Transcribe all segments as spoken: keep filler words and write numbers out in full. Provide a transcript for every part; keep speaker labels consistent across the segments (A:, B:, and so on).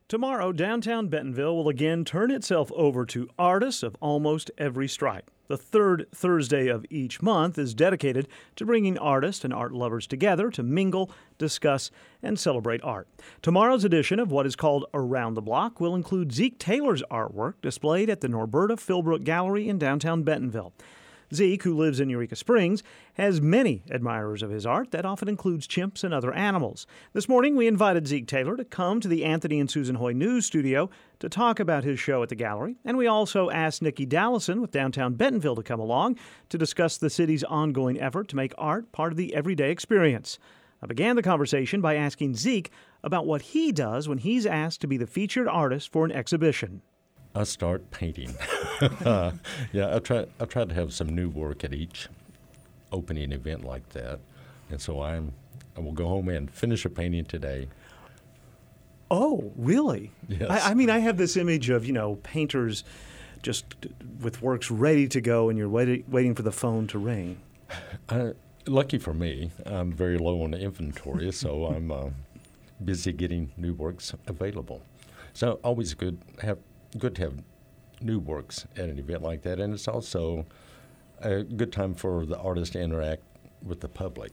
A: Tomorrow, downtown Bentonville will again turn itself over to artists of almost every stripe. The third Thursday of each month is dedicated to bringing artists and art lovers together to mingle, discuss, and celebrate art. Tomorrow's edition of what is called Around the Block will include Zeke Taylor's artwork displayed at the Norberta Philbrook Gallery in downtown Bentonville. Zeke, who lives in Eureka Springs, has many admirers of his art that often includes chimps and other animals. This morning, we invited Zeke Taylor to come to the Anthony and Susan Hoy News Studio to talk about his show at the gallery, and we also asked Nikki Dallison with Downtown Bentonville to come along to discuss the city's ongoing effort to make art part of the everyday experience. I began the conversation by asking Zeke about what he does when he's asked to be the featured artist for an exhibition.
B: I start painting. uh, yeah, I try. I try to have some new work at each opening event like that, and so I'm. I will go home and finish a painting today.
A: Oh, really?
B: Yes.
A: I, I mean, I have this image of you know painters just with works ready to go, and you're waiting waiting for the phone to ring.
B: Uh, lucky for me, I'm very low on the inventory, so I'm uh, busy getting new works available. So always good have. Good to have new works at an event like that, and it's also a good time for the artist to interact with the public.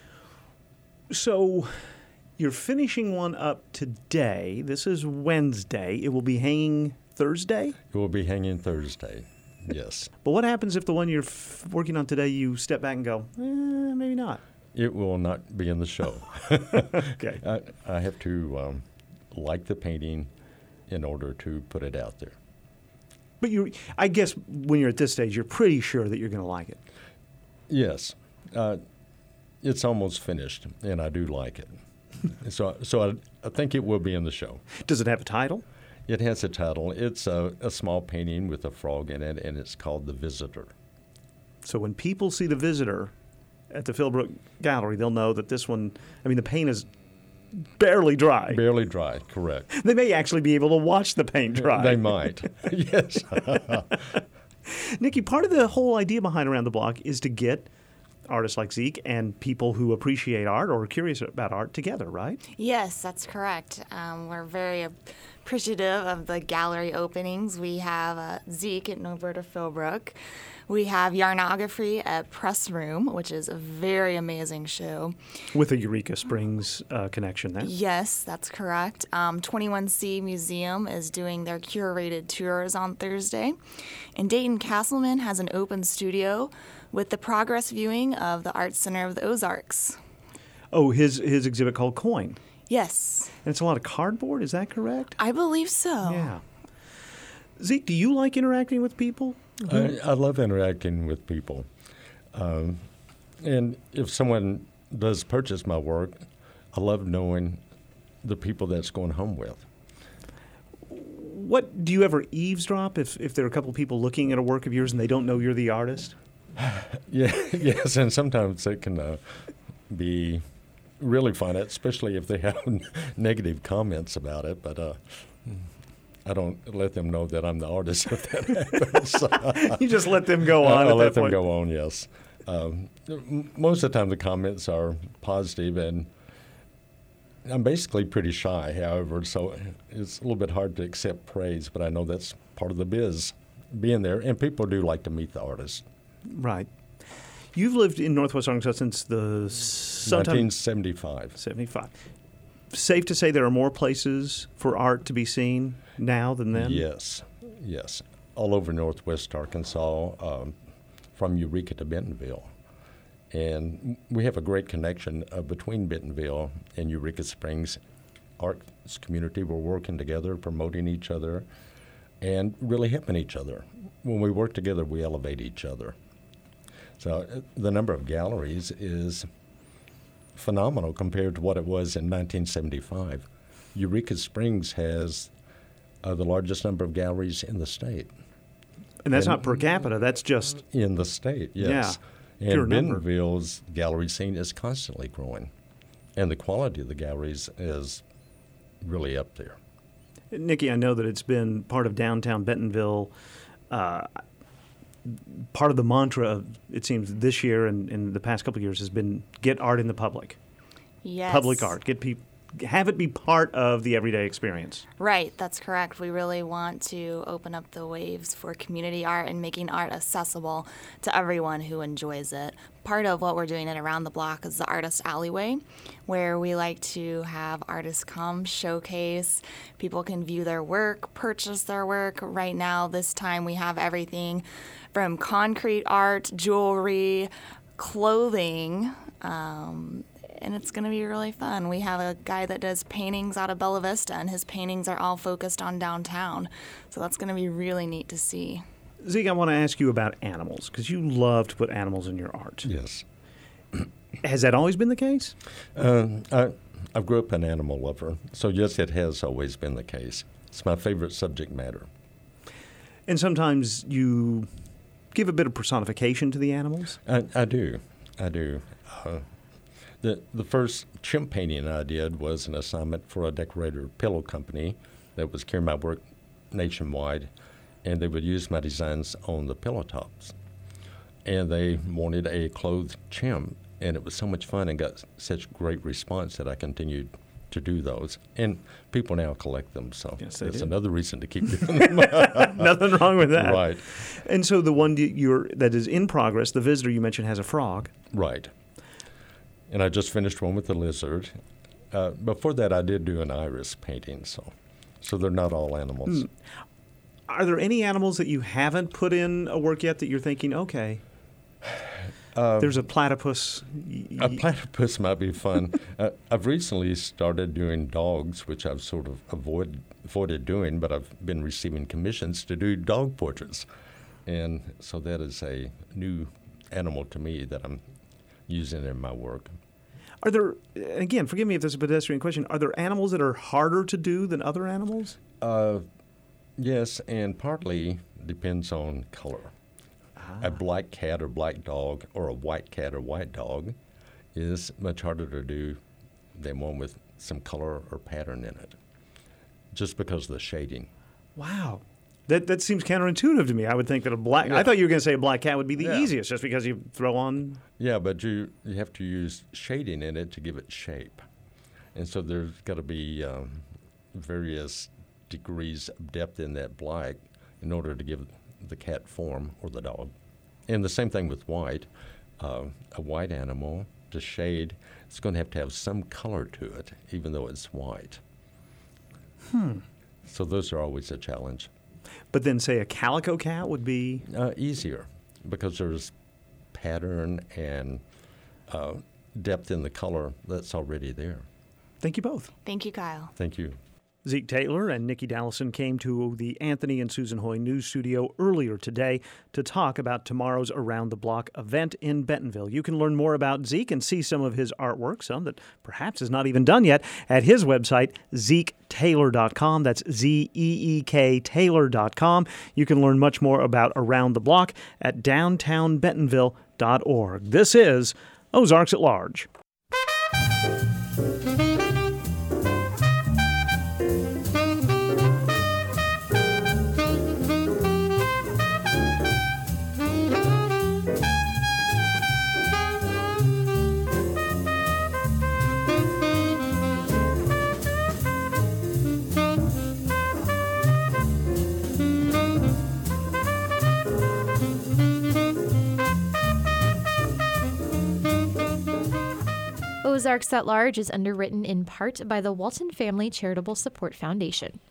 A: So you're finishing one up today. This is Wednesday. It will be hanging Thursday?
B: It will be hanging Thursday, yes.
A: But what happens if the one you're f- working on today, you step back and go, eh, maybe not?
B: It will not be in the show.
A: Okay.
B: I, I have to um, like the painting in order to put it out there.
A: But you, I guess when you're at this stage, you're pretty sure that you're going to like it.
B: Yes. Uh, it's almost finished, and I do like it. so so I, I think it will be in the show.
A: Does it have a title?
B: It has a title. It's a, a small painting with a frog in it, and it's called The Visitor.
A: So when people see The Visitor at the Philbrook Gallery, they'll know that this one, I mean, the paint is barely dry.
B: Barely dry, correct.
A: They may actually be able to watch the paint dry.
B: They might, yes.
A: Nikki, part of the whole idea behind Around the Block is to get artists like Zeke and people who appreciate art or are curious about art together, right?
C: Yes, that's correct. Um, we're very appreciative of the gallery openings. We have uh, Zeke at Norberta Philbrook. We have Yarnography at Press Room, which is a very amazing show.
A: With a Eureka Springs uh, connection there.
C: Yes, that's correct. Um, twenty-one C Museum is doing their curated tours on Thursday. And Dayton Castleman has an open studio with the progress viewing of the Art Center of the Ozarks.
A: Oh, his his exhibit called Coin.
C: Yes.
A: And it's a lot of cardboard, is that correct?
C: I believe so.
A: Yeah. Zeke, do you like interacting with people?
B: I, I love interacting with people. Um, and if someone does purchase my work, I love knowing the people that's going home with.
A: What do you ever eavesdrop if, if there are a couple of people looking at a work of yours and they don't know you're the artist?
B: Yeah, yes, and sometimes it can uh, be really fun, especially if they have negative comments about it. But uh, I don't let them know that I'm the artist if that happens.
A: You just let them go on.
B: I
A: at
B: let
A: that
B: them
A: point.
B: go on. Yes. Um, m- most of the time, the comments are positive, and I'm basically pretty shy. However, so it's a little bit hard to accept praise. But I know that's part of the biz, being there, and people do like to meet the artist.
A: Right. You've lived in Northwest Arkansas since the sometime
B: nineteen seventy-five.
A: seventy-five. Safe to say there are more places for art to be seen now than then?
B: Yes, yes. All over Northwest Arkansas, um, from Eureka to Bentonville. And we have a great connection uh, between Bentonville and Eureka Springs. Arts community, we're working together, promoting each other, and really helping each other. When we work together, we elevate each other. So uh, the number of galleries is phenomenal compared to what it was in nineteen seventy-five. Eureka Springs has uh, the largest number of galleries in the state.
A: And that's
B: And-
A: not per capita, that's just,
B: In the state, yes.
A: Yeah, pure
B: And
A: number.
B: Bentonville's gallery scene is constantly growing. And the quality of the galleries is really up there.
A: Nikki, I know that it's been part of downtown Bentonville. Uh, part of the mantra, of, it seems, this year and in the past couple of years has been get art in the public.
C: Yes.
A: Public art. Get, peop- have it be part of the everyday experience.
C: Right, that's correct. We really want to open up the waves for community art and making art accessible to everyone who enjoys it. Part of what we're doing at Around the Block is the Artist Alleyway, where we like to have artists come, showcase. People can view their work, purchase their work. Right now, this time, we have everything from concrete art, jewelry, clothing, um, and it's going to be really fun. We have a guy that does paintings out of Bella Vista, and his paintings are all focused on downtown. So that's going to be really neat to see.
A: Zeke, I want to ask you about animals, because you love to put animals in your art.
B: Yes.
A: Has that always been the case?
B: Uh, I, I grew up an animal lover, so yes, it has always been the case. It's my favorite subject matter.
A: And sometimes you give a bit of personification to the animals?
B: I, I do. I do. Uh, the, the first chimp painting I did was an assignment for a decorator pillow company that was carrying my work nationwide, and they would use my designs on the pillow tops. And they wanted a clothed chimp, and it was so much fun and got such great response that I continued to do those. And people now collect them, so
A: yes, they
B: that's
A: do.
B: another reason to keep doing them.
A: Nothing wrong with that.
B: Right.
A: And so the one that you're, that is in progress, the visitor you mentioned has a frog.
B: Right. And I just finished one with the lizard. Uh, before that, I did do an iris painting, so so they're not all animals.
A: Hmm. Are there any animals that you haven't put in a work yet that you're thinking, okay,
B: Uh,
A: there's a platypus?
B: A platypus might be fun. uh, I've recently started doing dogs, which I've sort of avoid, avoided doing, but I've been receiving commissions to do dog portraits. And so that is a new animal to me that I'm using in my work.
A: Are there, again, forgive me if this is a pedestrian question, are there animals that are harder to do than other animals?
B: Uh, yes, and partly depends on color. A black cat or black dog or a white cat or white dog is much harder to do than one with some color or pattern in it, just because of the shading.
A: Wow. That that seems counterintuitive to me. I would think that a black,
B: Yeah.
A: I thought you were going to say a black cat would be the
B: Yeah.
A: easiest just because you throw on.
B: Yeah, but you, you have to use shading in it to give it shape. And so there's got to be um, various degrees of depth in that black in order to give the cat form or the dog. And the same thing with white. Uh, a white animal, to shade, it's going to have to have some color to it, even though it's white.
A: Hmm.
B: So those are always a challenge.
A: But then, say, a calico cat would be?
B: Uh, easier, because there's pattern and uh, depth in the color that's already there.
A: Thank you both.
C: Thank you, Kyle.
B: Thank you.
A: Zeke Taylor and Nikki Dallison came to the Anthony and Susan Hoy News Studio earlier today to talk about tomorrow's Around the Block event in Bentonville. You can learn more about Zeke and see some of his artwork, some that perhaps is not even done yet, at his website, zeke taylor dot com. That's Z E E K Taylor dot com. You can learn much more about Around the Block at downtown bentonville dot org. This is Ozarks at Large.
D: Ozarks at Large is underwritten in part by the Walton Family Charitable Support Foundation.